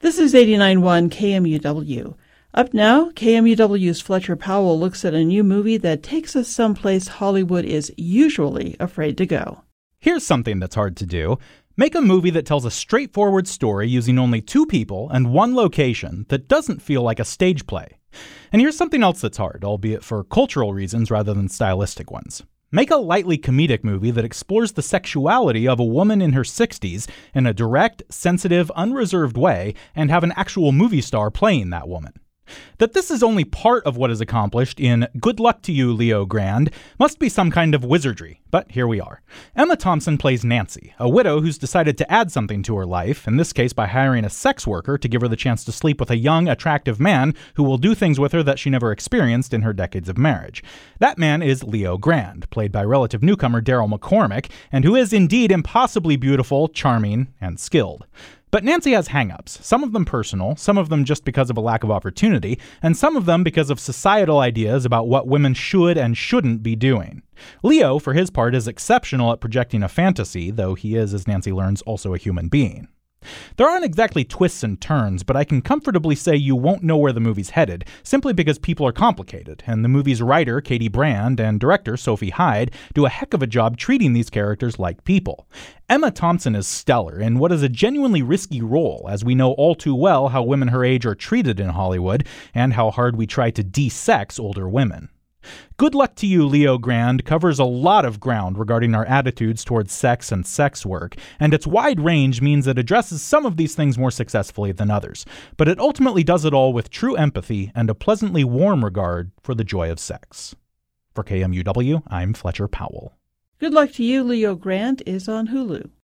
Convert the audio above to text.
This is 89.1 KMUW. Up now, KMUW's Fletcher Powell looks at a new movie that takes us someplace Hollywood is usually afraid to go. Here's something that's hard to do. Make a movie that tells a straightforward story using only two people and one location that doesn't feel like a stage play. And here's something else that's hard, albeit for cultural reasons rather than stylistic ones. Make a lightly comedic movie that explores the sexuality of a woman in her 60s in a direct, sensitive, unreserved way and have an actual movie star playing that woman. That this is only part of what is accomplished in Good Luck to You, Leo Grand must be some kind of wizardry, but here we are. Emma Thompson plays Nancy, a widow who's decided to add something to her life, in this case by hiring a sex worker to give her the chance to sleep with a young, attractive man who will do things with her that she never experienced in her decades of marriage. That man is Leo Grand, played by relative newcomer Daryl McCormack, and who is indeed impossibly beautiful, charming, and skilled. But Nancy has hang-ups, some of them personal, some of them just because of a lack of opportunity, and some of them because of societal ideas about what women should and shouldn't be doing. Leo, for his part, is exceptional at projecting a fantasy, though he is, as Nancy learns, also a human being. There aren't exactly twists and turns, but I can comfortably say you won't know where the movie's headed, simply because people are complicated, and the movie's writer, Katie Brand, and director, Sophie Hyde, do a heck of a job treating these characters like people. Emma Thompson is stellar in what is a genuinely risky role, as we know all too well how women her age are treated in Hollywood, and how hard we try to de-sex older women. Good Luck to You, Leo Grand covers a lot of ground regarding our attitudes towards sex and sex work, and its wide range means it addresses some of these things more successfully than others, but it ultimately does it all with true empathy and a pleasantly warm regard for the joy of sex. For KMUW, I'm Fletcher Powell. Good Luck to You, Leo Grand is on Hulu.